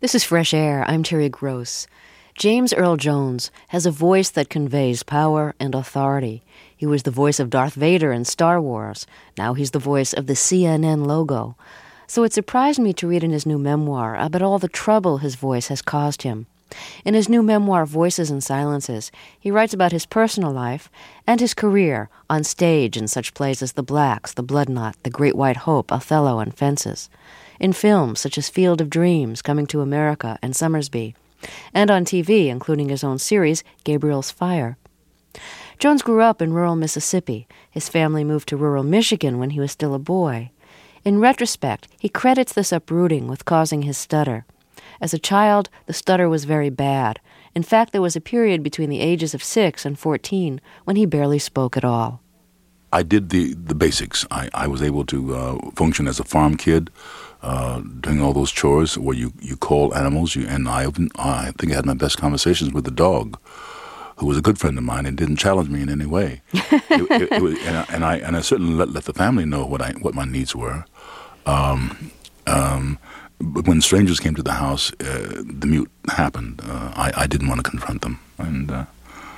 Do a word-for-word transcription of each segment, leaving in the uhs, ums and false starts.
This is Fresh Air. I'm Terry Gross. James Earl Jones has a voice that conveys power and authority. He was the voice of Darth Vader in Star Wars. Now he's the voice of the C N N logo. So it surprised me to read in his new memoir about all the trouble his voice has caused him. In his new memoir, Voices and Silences, he writes about his personal life and his career on stage in such plays as The Blacks, The Blood Knot, The Great White Hope, Othello, and Fences. In films such as Field of Dreams, Coming to America, and Summersby. And on T V, including his own series, Gabriel's Fire. Jones grew up in rural Mississippi. His family moved to rural Michigan when he was still a boy. In retrospect, he credits this uprooting with causing his stutter. As a child, the stutter was very bad. In fact, there was a period between the ages of six and fourteen when he barely spoke at all. I did the, the basics. I, I was able to uh, function as a farm kid, uh, doing all those chores where you, you call animals. You, and I, I think I had my best conversations with the dog, who was a good friend of mine and didn't challenge me in any way. it, it, it was, and, I, and I and I certainly let, let the family know what I what my needs were. Um, um, but when strangers came to the house, uh, the mute happened. Uh, I, I didn't want to confront them, and uh,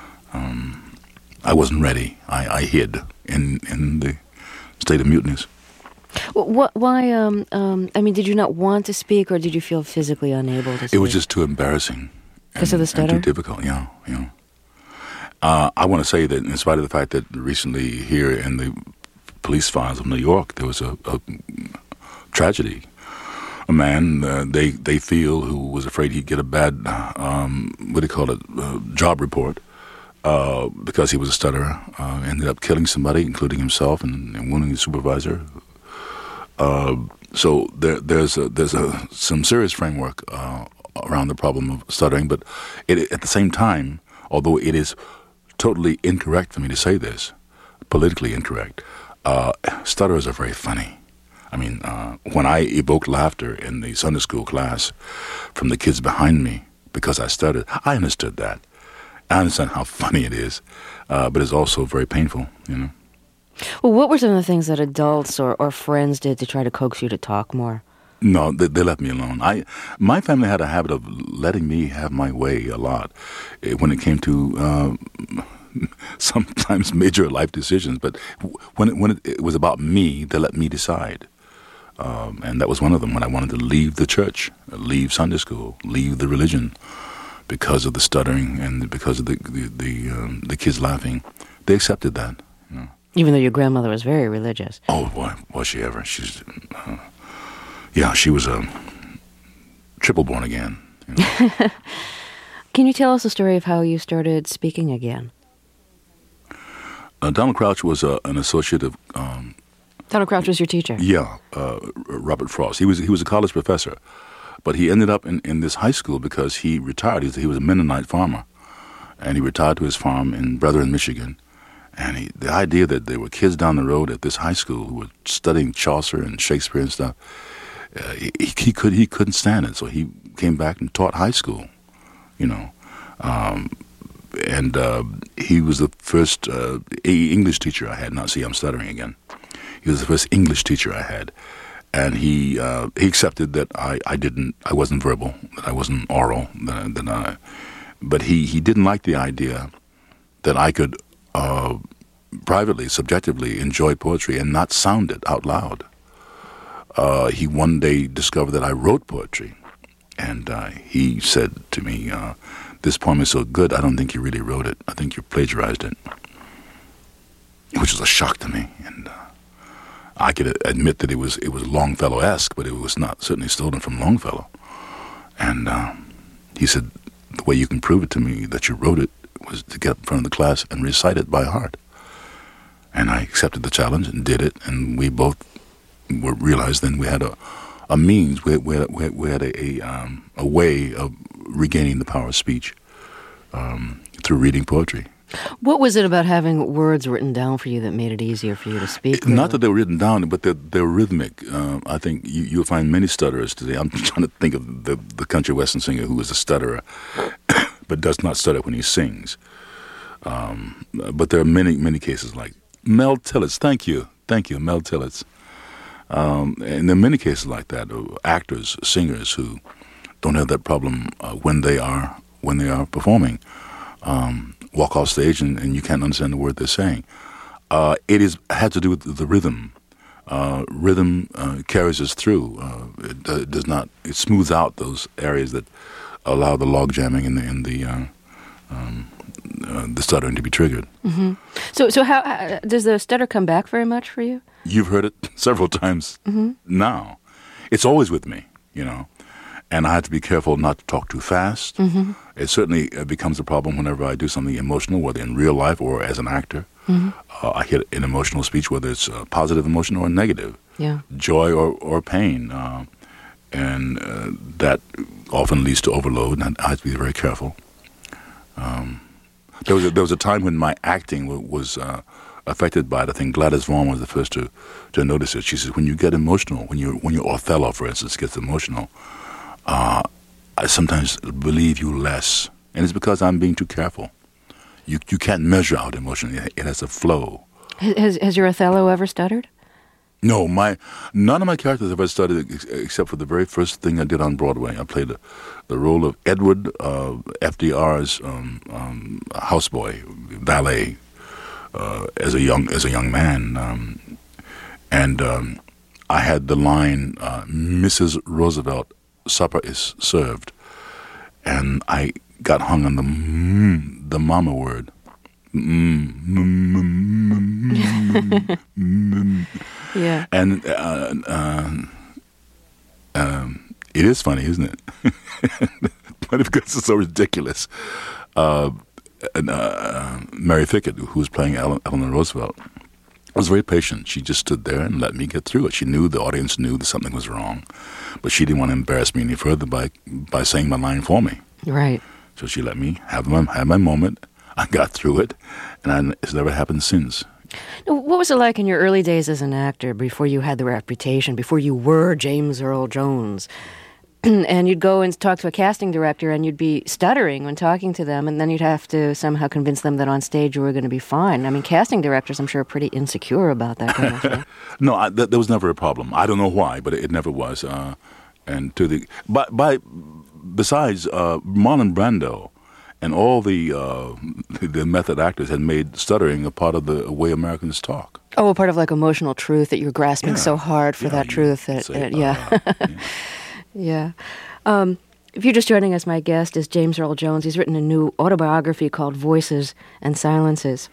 um, I wasn't ready. I, I hid in in the state of muteness. What? Why? Um, um, I mean, did you not want to speak, or did you feel physically unable to speak? It was just too embarrassing. Because of the stutter? And too difficult. Yeah, yeah. Uh, I want to say that, in spite of the fact that recently here in the police files of New York, there was a, a tragedy. A man uh, they they feel who was afraid he'd get a bad um, what do you call it uh, job report uh, because he was a stutterer, uh, ended up killing somebody, including himself, and, and wounding the supervisor. Uh, so there there's a, there's a, some serious framework uh, around the problem of stuttering, but it, at the same time, although it is totally incorrect for me to say this, politically incorrect, uh, stutterers are very funny. I mean, uh, when I evoked laughter in the Sunday school class from the kids behind me because I stuttered, I understood that. I understand how funny it is, uh, but it's also very painful, you know. Well, what were some of the things that adults or, or friends did to try to coax you to talk more? No, they, they left me alone. I, my family had a habit of letting me have my way a lot when it came to uh, sometimes major life decisions. But when it, when it, it was about me, they let me decide. Um, and that was one of them, when I wanted to leave the church, leave Sunday school, leave the religion because of the stuttering and because of the the the, um, the kids laughing. They accepted that. You know. Even though your grandmother was very religious. Oh, boy, was she ever. She's, uh, yeah, she was a triple born again. You know. Can you tell us the story of how you started speaking again? Uh, Donald Crouch was uh, an associate of... Um, Donald Crouch was your teacher? Yeah, uh, Robert Frost. He was he was a college professor, but he ended up in, in this high school because he retired. He was, he was a Mennonite farmer, and he retired to his farm in Brethren, Michigan. And he, the idea that there were kids down the road at this high school who were studying Chaucer and Shakespeare and stuff, uh, he, he could he couldn't stand it. So he came back and taught high school, you know. Um, and uh, he was the first uh, English teacher I had. Now, see, I'm stuttering again. He was the first English teacher I had, and he uh, he accepted that I, I didn't I wasn't verbal, that I wasn't oral, that, that I, but he, he didn't like the idea that I could uh, privately, subjectively enjoy poetry and not sound it out loud. Uh, he one day discovered that I wrote poetry, and uh, he said to me, uh, "This poem is so good, I don't think you really wrote it. I think you plagiarized it," which was a shock to me, and. Uh, I could admit that it was it was Longfellow-esque, but it was not certainly stolen from Longfellow. And uh, he said, the way you can prove it to me that you wrote it was to get up in front of the class and recite it by heart. And I accepted the challenge and did it, and we both were realized then we had a, a means, we had, we had, we had a, a, um, a way of regaining the power of speech um, through reading poetry. What was it about having words written down for you that made it easier for you to speak? It, not that they were written down, but they're, they're rhythmic. Uh, I think you, you'll find many stutterers today. I'm trying to think of the, the country western singer who is a stutterer, but does not stutter when he sings. Um, but there are many, many cases like Mel Tillits. Thank you. Thank you, Mel Tillits. Um, and there are many cases like that, actors, singers who don't have that problem uh, when they are when they are performing. Um, walk off stage and, and you can't understand the word they're saying. Uh, it is had to do with the rhythm. Uh, rhythm uh, carries us through. Uh, it, uh, it does not. It smooths out those areas that allow the log jamming and the in the uh, um, uh, the stuttering to be triggered. Mm-hmm. So, so how uh, does the stutter come back very much for you? You've heard it several times mm-hmm. now. It's always with me, you know, and I have to be careful not to talk too fast. Mm-hmm. It certainly uh, becomes a problem whenever I do something emotional, whether in real life or as an actor. Mm-hmm. Uh, I hit an emotional speech, whether it's a positive emotion or a negative, yeah. joy or, or pain. Uh, and uh, that often leads to overload, and I have to be very careful. Um, there was a, there was a time when my acting w- was uh, affected by it. I think Gladys Vaughn was the first to, to notice it. She says, when you get emotional, when you when your Othello, for instance, gets emotional, uh, I sometimes believe you less, and it's because I'm being too careful. You you can't measure out emotion. It has a flow. Has has your Othello ever stuttered? No, my none of my characters ever stuttered ex- except for the very first thing I did on Broadway. I played the, the role of Edward, uh, F D R's um, um, houseboy, valet, uh, as a young as a young man, um, and um, I had the line, uh, "Missus Roosevelt, supper is served," and I got hung on the mm, the mama word. Mm, mm, mm, mm, mm. Yeah. And uh, uh, um, it is funny, isn't it? But because it's so ridiculous. Uh, and, uh, Mary Fickett, who was playing Ellen, Eleanor Roosevelt, was very patient. She just stood there and let me get through it. She knew the audience knew that something was wrong, but she didn't want to embarrass me any further by by saying my line for me. Right. So she let me have my have my moment. I got through it, and I, it's never happened since. What was it like in your early days as an actor, before you had the reputation, before you were James Earl Jones? And you'd go and talk to a casting director, and you'd be stuttering when talking to them, and then you'd have to somehow convince them that on stage you were going to be fine. I mean, casting directors, I'm sure, are pretty insecure about that kind of thing. No, I, th- there was never a problem. I don't know why, but it, it never was. Uh, and to the by, by besides uh, Marlon Brando. And all the uh, the method actors had made stuttering a part of the way Americans talk. Oh, a part of like emotional truth that you're grasping yeah. so hard for yeah, that truth. That, say, uh, yeah. Uh, yeah. yeah. Um, if you're just joining us, my guest is James Earl Jones. He's written a new autobiography called Voices and Silences.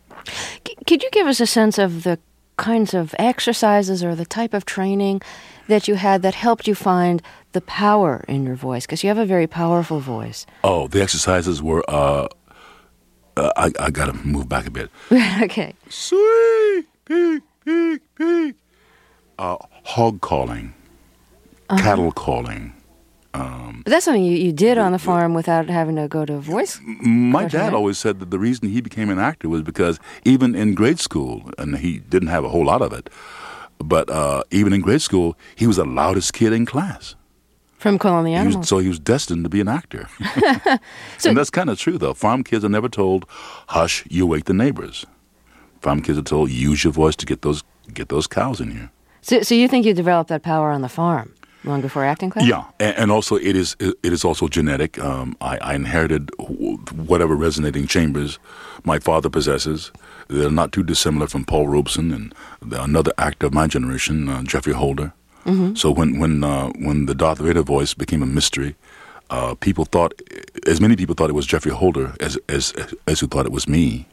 C- could you give us a sense of the kinds of exercises or the type of training that you had that helped you find the power in your voice? Because you have a very powerful voice. Oh, the exercises were, uh, uh, I, I got to move back a bit. Okay. Sweet, peek, peek, peek. Uh, hog calling, uh-huh. cattle calling. Um, but that's something you, you did on the farm without having to go to voice? My dad always said that the reason he became an actor was because even in grade school, and he didn't have a whole lot of it, but uh, even in grade school, he was the loudest kid in class. From calling the He animals. was, so he was destined to be an actor. So, and that's kind of true, though. Farm kids are never told, hush, you wake the neighbors. Farm kids are told, use your voice to get those get those cows in here. So, so you think you developed that power on the farm long before acting class? Yeah, and, and also it is it is also genetic. Um, I, I inherited whatever resonating chambers my father possesses. They're not too dissimilar from Paul Robeson and another actor of my generation, uh, Geoffrey Holder. Mm-hmm. So when when uh, when the Darth Vader voice became a mystery, uh, people thought, as many people thought it was Geoffrey Holder as as as who thought it was me.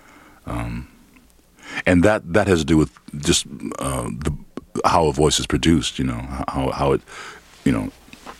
Um, and that that has to do with just uh, the how a voice is produced. You know how how it, you know.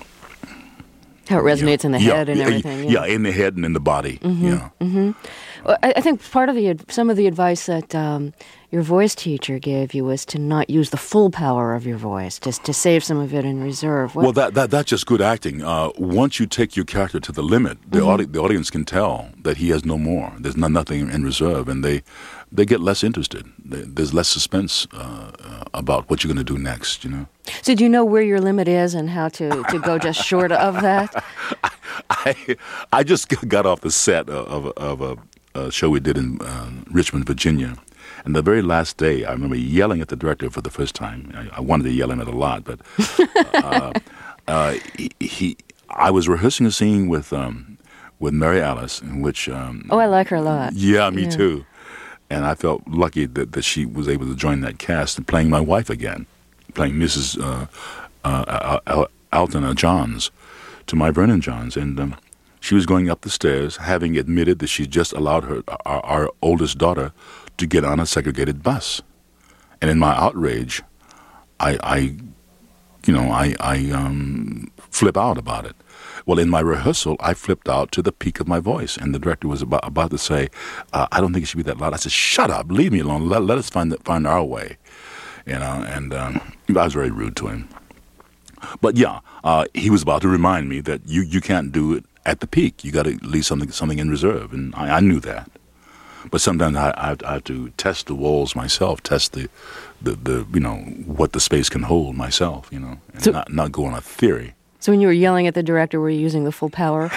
How it resonates yeah, in the yeah, head and yeah, everything. Yeah. yeah, in the head and in the body. Mm-hmm, yeah. Mm-hmm. Well, I, I think part of the some of the advice that um, your voice teacher gave you was to not use the full power of your voice, just to save some of it in reserve. What? Well, that, that that's just good acting. Uh, once you take your character to the limit, the, mm-hmm. audi- the audience can tell that he has no more. There's no, nothing in reserve, and they they get less interested. They, there's less suspense uh, uh, about what you're going to do next. You know. So, do you know where your limit is and how to, to go just short of that? I I just got off the set of of a, a show we did in uh, Richmond, Virginia. And the very last day, I remember yelling at the director for the first time. I, I wanted to yell at him a lot, but uh, uh, he, he, I was rehearsing a scene with um, with Mary Alice, in which um, oh, I like her a lot. Yeah, me yeah. too. And I felt lucky that, that she was able to join that cast and playing my wife again, playing Missus Uh, uh, Al- Alton Johns to my Vernon Johns, and um, she was going up the stairs, having admitted that she just allowed her our, our oldest daughter to get on a segregated bus. And in my outrage, I, I you know, I, I um, flip out about it. Well, in my rehearsal, I flipped out to the peak of my voice, and the director was about, about to say, uh, "I don't think it should be that loud." I said, "Shut up, leave me alone. Let, let us find the, find our way," you know. And um, I was very rude to him. But yeah, uh, he was about to remind me that you, you can't do it at the peak. You got to leave something something in reserve, and I, I knew that. But sometimes I, I, have, I have to test the walls myself, test the, the, the you know what the space can hold myself, you know, and so, not not go on a theory. So when you were yelling at the director, were you using the full power?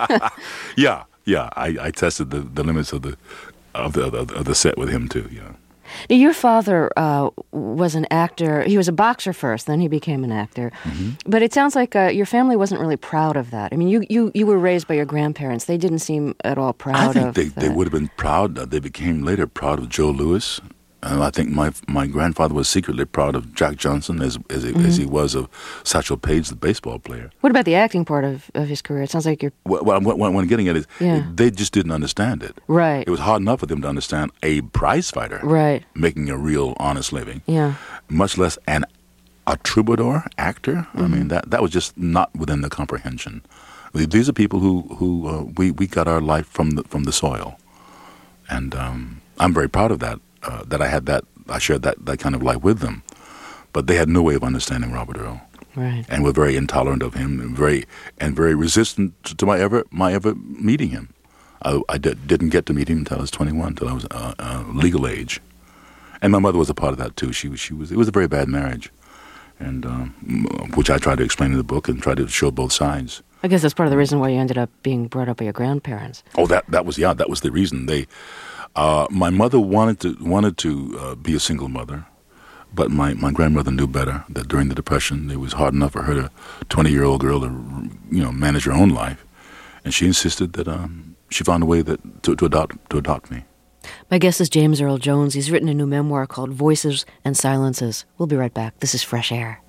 yeah, yeah. I, I tested the, the limits of the of the of the set with him too. Yeah. Now, your father uh, was an actor. He was a boxer first, then he became an actor. Mm-hmm. But it sounds like uh, your family wasn't really proud of that. I mean, you, you, you were raised by your grandparents. They didn't seem at all proud of I think of they, that. they would have been proud. Uh, they became later proud of Joe Louis. Uh, I think my my grandfather was secretly proud of Jack Johnson as as, he, mm-hmm. as he was of Satchel Paige, the baseball player. What about the acting part of, of his career? It sounds like you're... What, what, what, what I'm getting at is yeah. they just didn't understand it. Right. It was hard enough for them to understand a prize fighter right. making a real honest living, yeah. much less an a troubadour actor. Mm-hmm. I mean, that, that was just not within the comprehension. These are people who, who uh, we, we got our life from the, from the soil. And um, I'm very proud of that. Uh, that I had that, I shared that, that kind of life with them, but they had no way of understanding Robert Earl, right? And were very intolerant of him, and very and very resistant to, to my ever my ever meeting him. I, I did, didn't get to meet him until I was twenty-one, until I was uh, uh, legal age, and my mother was a part of that too. She was she was it was a very bad marriage, and um, which I tried to explain in the book and tried to show both sides. I guess that's part of the reason why you ended up being brought up by your grandparents. Oh, that that was yeah, that was the reason they. Uh, my mother wanted to wanted to uh, be a single mother, but my, my grandmother knew better. That during the Depression, it was hard enough for her, to twenty-year-old girl, to you know manage her own life, and she insisted that um, she found a way that to, to adopt to adopt me. My guest is James Earl Jones. He's written a new memoir called Voices and Silences. We'll be right back. This is Fresh Air.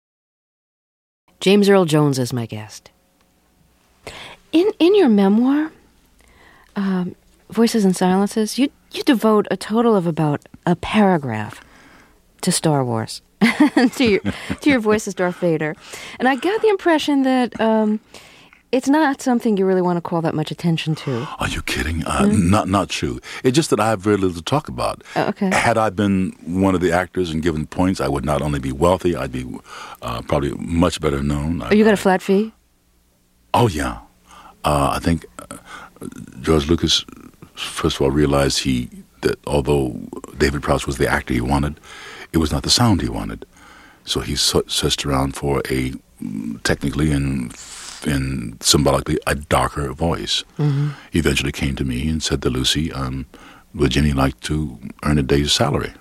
James Earl Jones is my guest. In in your memoir. Um, Voices and Silences, you you devote a total of about a paragraph to Star Wars, to your to your voice as Darth Vader, and I got the impression that um, it's not something you really want to call that much attention to. Are you kidding? Uh, mm-hmm. Not not true. It's just that I have very little to talk about. Uh, okay. Had I been one of the actors and given points, I would not only be wealthy, I'd be uh, probably much better known. Oh, you got a flat fee? Oh yeah, uh, I think uh, George Lucas. First of all, realized he that although David Prowse was the actor he wanted, it was not the sound he wanted. So he searched around for a technically and and symbolically a darker voice. Mm-hmm. He eventually came to me and said to Lucy, um, "Would Jenny like to earn a day's salary?"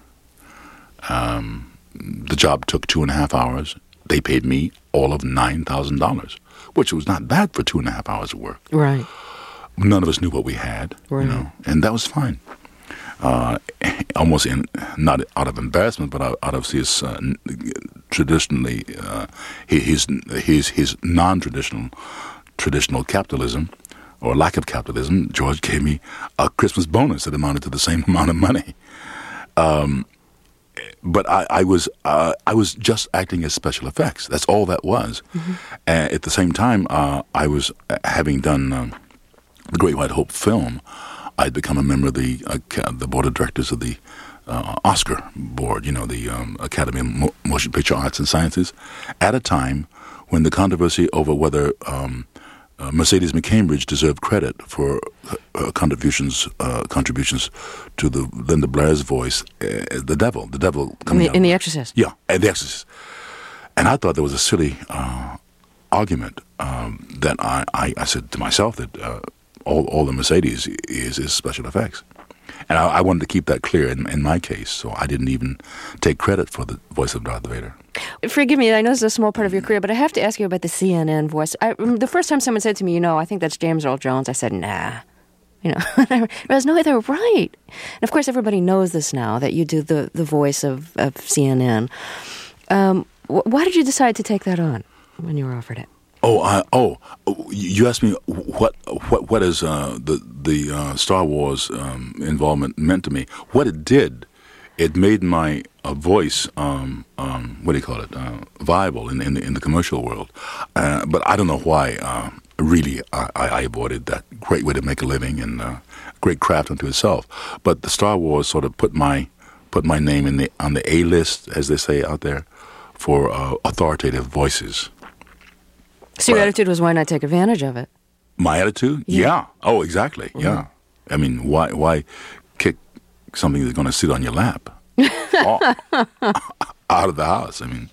Um, the job took two and a half hours. They paid me all of nine thousand dollars, which was not bad for two and a half hours of work. Right. None of us knew what we had, right. you know, and that was fine. Uh, almost in not out of embarrassment, but out, out of his uh, traditionally uh, his his his non-traditional traditional capitalism or lack of capitalism. George gave me a Christmas bonus that amounted to the same amount of money. Um, but I, I was uh, I was just acting as special effects. That's all that was. Mm-hmm. Uh, at the same time, uh, I was having done. Um, The Great White Hope film, I'd become a member of the uh, the board of directors of the uh, Oscar board, you know, the um, Academy of Mo- Motion Picture Arts and Sciences, at a time when the controversy over whether um, uh, Mercedes McCambridge deserved credit for uh, contributions uh, contributions to the Linda Blair's voice, uh, the devil, the devil coming in the, in the Exorcist. Yeah, and The Exorcist. And I thought that was a silly uh, argument um, that I, I, I said to myself that. Uh, All, all the Mercedes is is special effects, And I, I wanted to keep that clear in, in my case, so I didn't even take credit for the voice of Darth Vader. Forgive me, I know this is a small part of your career, but I have to ask you about the C N N voice. I, the first time someone said to me, you know, I think that's James Earl Jones, I said, nah. You know, and I realized, no, they're right. And of course, everybody knows this now, that you do the, the voice of, of C N N. Um, wh- why did you decide to take that on when you were offered it? Oh, I, oh! You asked me what what what is uh, the the uh, Star Wars um, involvement meant to me. What it did, it made my uh, voice um, um, what do you call it uh, viable in in the, in the commercial world. Uh, but I don't know why. Uh, really, I, I avoided that great way to make a living and uh, great craft unto itself. But the Star Wars sort of put my put my name in the on the A list, as they say out there, for uh, authoritative voices. So your attitude was, why not take advantage of it? My attitude? Yeah. yeah. Oh, exactly. Mm-hmm. Yeah. I mean, why why kick something that's going to sit on your lap oh, out of the house? I mean,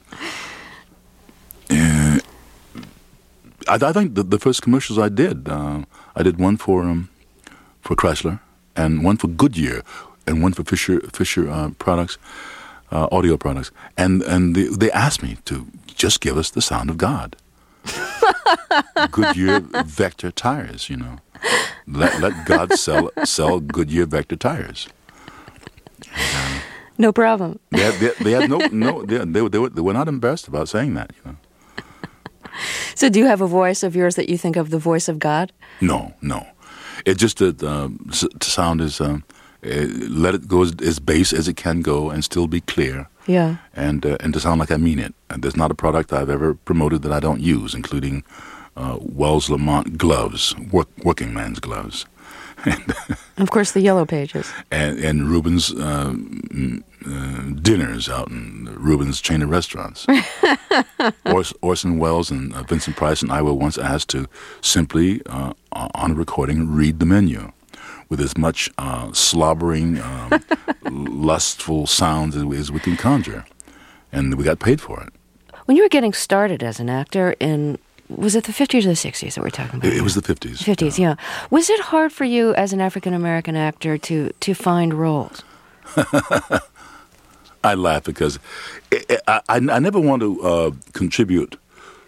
uh, I, I think the, the first commercials I did, uh, I did one for um, for Chrysler and one for Goodyear and one for Fisher Fisher uh, products, uh, audio products, and and they, they asked me to just give us the sound of God. Goodyear Vector tires, you know. Let let God sell sell Goodyear Vector tires. And, uh, no problem. They had, they, they had no no they, they they were they were not embarrassed about saying that, you know. So, do you have a voice of yours that you think of the voice of God? No, no. It just that uh, to sound is um, uh, let it go as, as bass as it can go and still be clear. Yeah. And uh, and to sound like I mean it. And there's not a product I've ever promoted that I don't use, including uh, Wells Lamont gloves, work, working man's gloves. and, of course, the Yellow Pages. And, and Reuben's uh, uh, dinners out in Reuben's chain of restaurants. Ors- Orson Welles and uh, Vincent Price and I were once asked to simply, uh, on a recording, read the menu with as much uh, slobbering, um, lustful sounds as we can conjure. And we got paid for it. When you were getting started as an actor in, was it the fifties or the sixties that we're talking about? It, it was the fifties. fifties, yeah. yeah. Was it hard for you as an African-American actor to, to find roles? I laugh because it, it, I, I never want to uh, contribute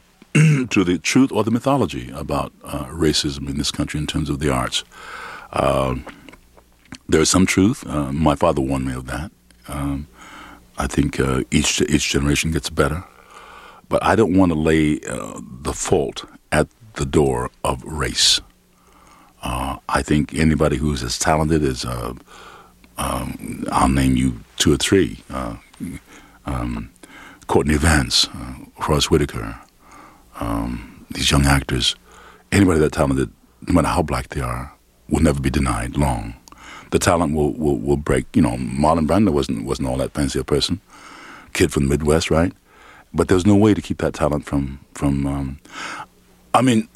to the truth or the mythology about uh, racism in this country in terms of the arts. Uh, there is some truth. Uh, my father warned me of that. Um, I think uh, each each generation gets better. But I don't want to lay uh, the fault at the door of race. Uh, I think anybody who's as talented as, uh, um, I'll name you two or three, uh, um, Courtney Vance, uh, Forrest Whitaker, um, these young actors, anybody that talented, no matter how black they are, will never be denied long. The talent will, will, will break. You know, Marlon Brando wasn't wasn't all that fancy a person, kid from the Midwest, right? But there's no way to keep that talent from from. Um, I mean,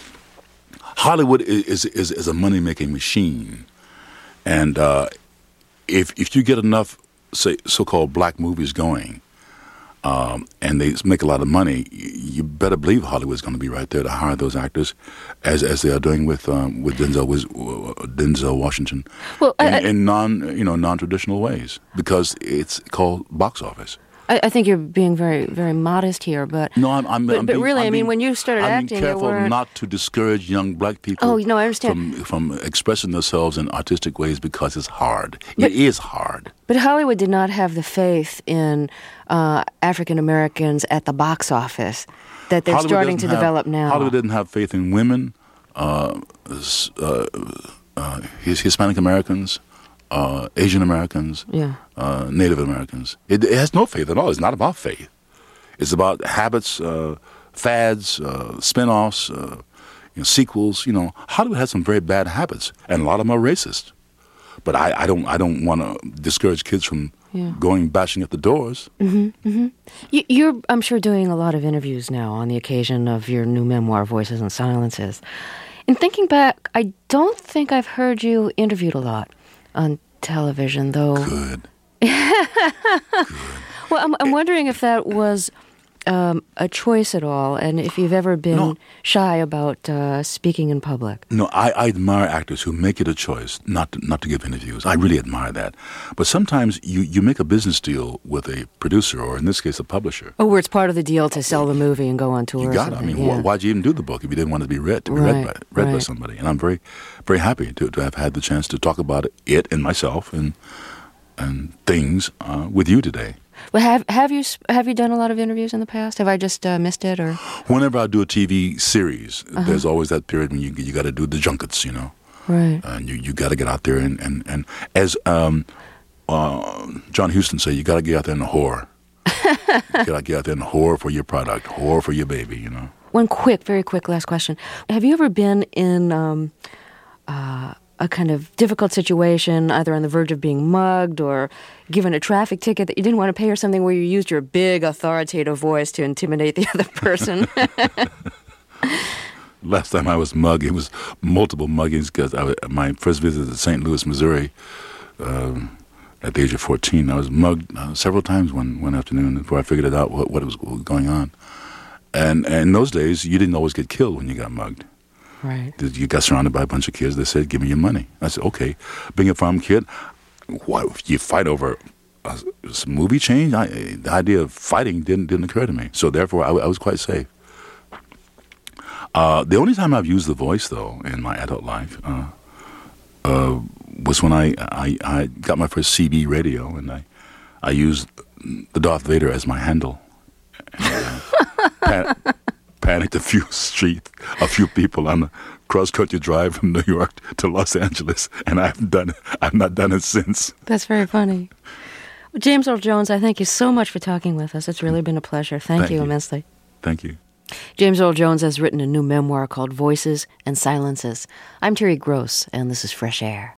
Hollywood is is is a money making machine, and uh, if if you get enough, say, so-called black movies going, um, and they make a lot of money, you better believe Hollywood's going to be right there to hire those actors, as as they are doing with um, with Denzel with Denzel Washington, well, in, I, in non you know non-traditional ways, because it's called box office. I, I think you're being very very modest here, but no, I'm. I'm but, I'm but being, really, I'm I mean, being, when you started I'm acting, being careful you not to discourage young black people. Oh, no, I understand. From from expressing themselves in artistic ways because it's hard. But, it is hard. But Hollywood did not have the faith in uh, African Americans at the box office that they're Hollywood starting to have, develop now. Hollywood didn't have faith in women, uh, uh, uh, Hispanic Americans, uh, Asian Americans, yeah. uh, Native Americans. It, it has no faith at all. It's not about faith. It's about habits, uh, fads, uh, spin-offs, uh, you know, sequels. You know, Hollywood has some very bad habits, and a lot of them are racist. But I, I don't I don't want to discourage kids from yeah. going bashing at the doors. Mm-hmm, mm-hmm. You, you're, I'm sure, doing a lot of interviews now on the occasion of your new memoir, Voices and Silences. In thinking back, I don't think I've heard you interviewed a lot on television, though. Good. Good. Well, I'm, I'm wondering if that was um, a choice at all, and if you've ever been No. shy about uh, speaking in public. No, I, I admire actors who make it a choice not to, not to give interviews. I really admire that. But sometimes you, you make a business deal with a producer, or in this case, a publisher. Oh, where it's part of the deal to sell the movie and go on tour. You or got it. I something, mean, yeah. wh- why'd you even do the book if you didn't want it to be read, to be Right, read by read by right. somebody? And I'm very, very happy to, to have had the chance to talk about it and myself and and things uh, with you today. Well, have have you sp- have you done a lot of interviews in the past? Have I just uh, missed it, or Whenever I do a T V series, Uh-huh. there's always that period when you you got to do the junkets, you know, right? and you, you got to get out there and and and as um, uh, John Huston said, you got to get out there and whore. You got to get out there and whore for your product, whore for your baby, you know. One quick, very quick last question: have you ever been in um, uh, a kind of difficult situation, either on the verge of being mugged or given a traffic ticket that you didn't want to pay, or something where you used your big authoritative voice to intimidate the other person? Last time I was mugged, it was multiple muggings because my first visit to Saint Louis, Missouri, um, at the age of fourteen, I was mugged uh, several times one, one afternoon before I figured it out what, what was going on. And, and in those days, you didn't always get killed when you got mugged. Right. You got surrounded by a bunch of kids that said, give me your money. I said, okay. Being a farm kid, why, you fight over a, a movie change? I, the idea of fighting didn't didn't occur to me. So therefore, I, I was quite safe. Uh, the only time I've used the voice, though, in my adult life uh, uh, was when I, I I got my first C B radio, and I I used the Darth Vader as my handle. And, uh, pan- panicked a few street, a few people on a cross-country drive from New York to Los Angeles, and I haven't done it. I've not done it since. That's very funny. Well, James Earl Jones, I thank you so much for talking with us. It's really been a pleasure. Thank, Thank you you. immensely. Thank you. James Earl Jones has written a new memoir called Voices and Silences. I'm Terry Gross, and this is Fresh Air.